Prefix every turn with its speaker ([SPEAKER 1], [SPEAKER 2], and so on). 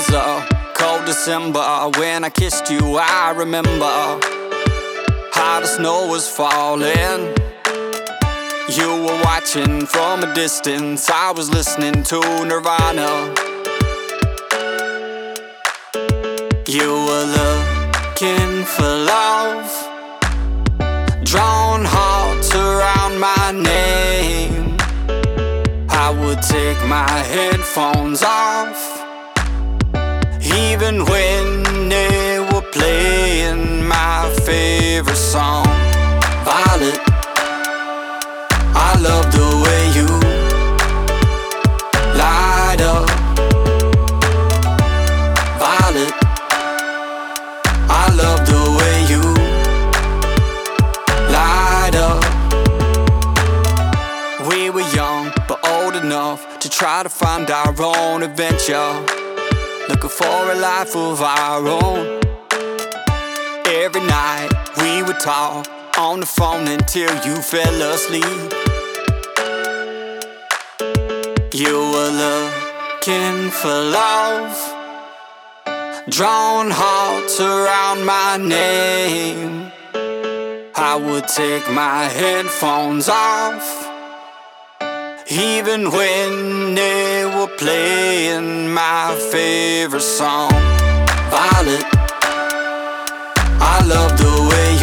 [SPEAKER 1] was a cold December when I kissed you. I remember how the snow was falling. You were watching from a distance. I was listening to Nirvana. You were looking for love, drawn hearts around my name. I would take my headphones off, even when they were playing my favorite song. Violet, I love the way you light up. Violet, I love the way you light up. We were young but old enough to try to find our own adventure, looking for a life of our own. Every night we would talk on the phone until you fell asleep. You were looking for love, drawn hearts around my name. I would take my headphones off, even when they were playing my favorite song. Violet, I love the way